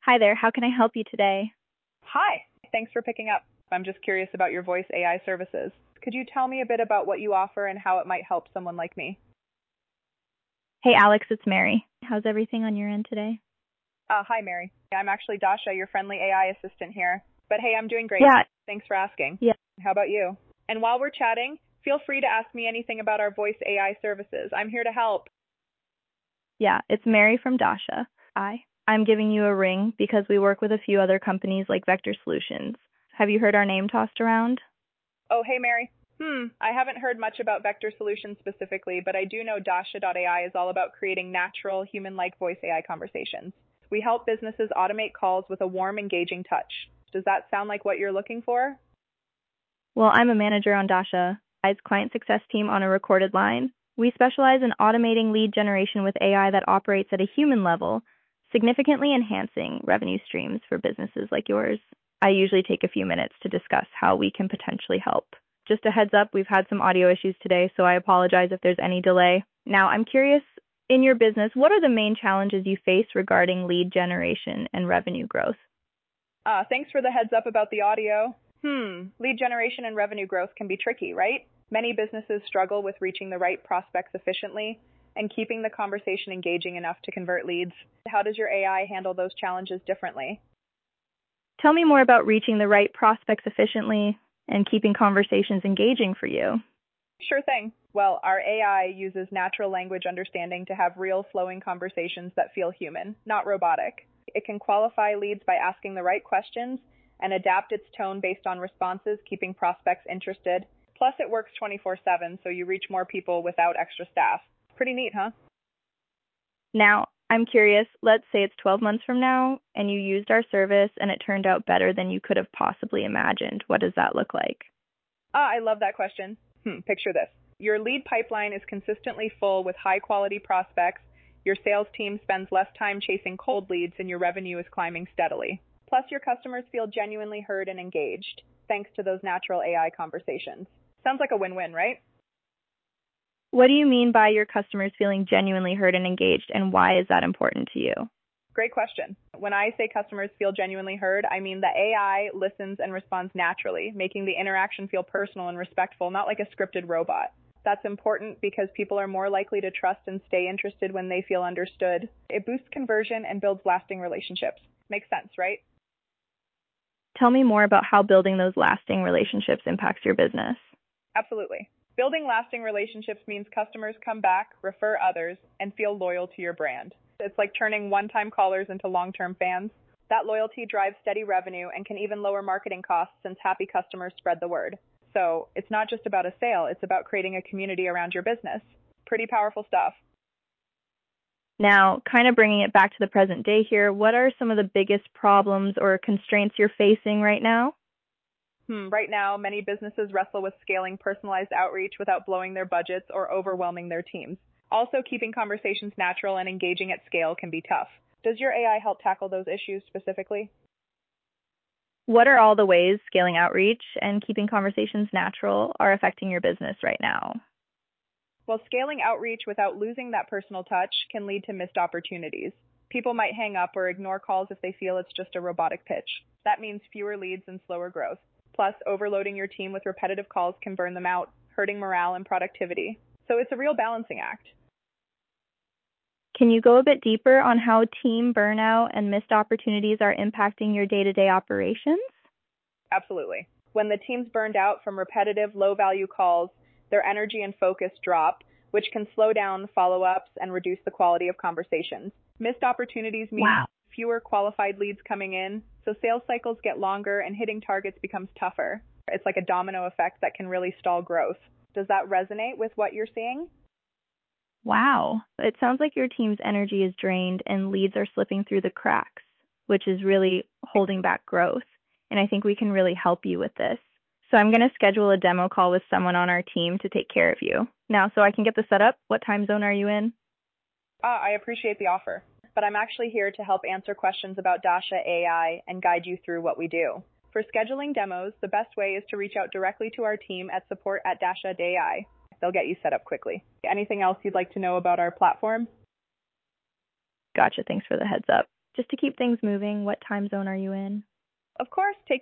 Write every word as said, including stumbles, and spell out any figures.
Hi there, how can I help you today? Hi, thanks for picking up. I'm just curious about your voice A I services. Could you tell me a bit about what you offer and how it might help someone like me? Hey Alex, it's Mary. How's everything on your end today? Uh, hi, Mary. I'm actually Dasha, your friendly A I assistant here. But hey, I'm doing great. Yeah, Thanks for asking. yeah, How about you? And while we're chatting, feel free to ask me anything about our voice A I services. I'm here to help. yeah, it's Mary from Dasha. Hi. I'm giving you a ring because we work with a few other companies like Vector Solutions. Have you heard our name tossed around? Oh, hey, Mary. Hmm, I haven't heard much about Vector Solutions specifically, but I do know Dasha dot A I is all about creating natural, human-like voice A I conversations. We help businesses automate calls with a warm, engaging touch. Does that sound like what you're looking for? Well, I'm a manager on Dasha, I's client success team on a recorded line. We specialize in automating lead generation with A I that operates at a human level, significantly enhancing revenue streams for businesses like yours. I usually take a few minutes to discuss how we can potentially help. Just a heads up, we've had some audio issues today, so I apologize if there's any delay. Now, I'm curious, in your business, what are the main challenges you face regarding lead generation and revenue growth? Uh, thanks for the heads up about the audio. Hmm, lead generation and revenue growth can be tricky, right? Many businesses struggle with reaching the right prospects efficiently and keeping the conversation engaging enough to convert leads. How does your A I handle those challenges differently? Tell me more about reaching the right prospects efficiently and keeping conversations engaging for you. Sure thing. Well, our A I uses natural language understanding to have real flowing conversations that feel human, not robotic. It can qualify leads by asking the right questions and adapt its tone based on responses, keeping prospects interested. Plus, it works twenty-four seven, so you reach more people without extra staff. Pretty neat, huh? Now, I'm curious, let's say it's twelve months from now and you used our service and it turned out better than you could have possibly imagined. What does that look like? Ah, I love that question. Hmm, picture this. Your lead pipeline is consistently full with high-quality prospects, your sales team spends less time chasing cold leads, and your revenue is climbing steadily. Plus, your customers feel genuinely heard and engaged, thanks to those natural A I conversations. Sounds like a win-win, right? What do you mean by your customers feeling genuinely heard and engaged, and why is that important to you? Great question. When I say customers feel genuinely heard, I mean the A I listens and responds naturally, making the interaction feel personal and respectful, not like a scripted robot. That's important because people are more likely to trust and stay interested when they feel understood. It boosts conversion and builds lasting relationships. Makes sense, right? Tell me more about how building those lasting relationships impacts your business. Absolutely. Building lasting relationships means customers come back, refer others, and feel loyal to your brand. It's like turning one-time callers into long-term fans. That loyalty drives steady revenue and can even lower marketing costs since happy customers spread the word. So it's not just about a sale, it's about creating a community around your business. Pretty powerful stuff. Now, kind of bringing it back to the present day here, what are some of the biggest problems or constraints you're facing right now? Hmm, right now, many businesses wrestle with scaling personalized outreach without blowing their budgets or overwhelming their teams. Also, keeping conversations natural and engaging at scale can be tough. Does your A I help tackle those issues specifically? What are all the ways scaling outreach and keeping conversations natural are affecting your business right now? Well, scaling outreach without losing that personal touch can lead to missed opportunities. People might hang up or ignore calls if they feel it's just a robotic pitch. That means fewer leads and slower growth. Plus, overloading your team with repetitive calls can burn them out, hurting morale and productivity. So it's a real balancing act. Can you go a bit deeper on how team burnout and missed opportunities are impacting your day-to-day operations? Absolutely. When the team's burned out from repetitive, low-value calls, their energy and focus drop, which can slow down follow-ups and reduce the quality of conversations. Missed opportunities mean Wow. fewer qualified leads coming in, so sales cycles get longer and hitting targets becomes tougher. It's like a domino effect that can really stall growth. Does that resonate with what you're seeing? Wow. It sounds like your team's energy is drained and leads are slipping through the cracks, which is really holding back growth. And I think we can really help you with this. So I'm going to schedule a demo call with someone on our team to take care of you. Now, so I can get this set up, what time zone are you in? Ah, I appreciate the offer, but I'm actually here to help answer questions about Dasha A I and guide you through what we do. For scheduling demos, the best way is to reach out directly to our team at support at Dasha dot A I. They'll get you set up quickly. Anything else you'd like to know about our platform? Gotcha. Thanks for the heads up. Just to keep things moving, what time zone are you in? Of course, take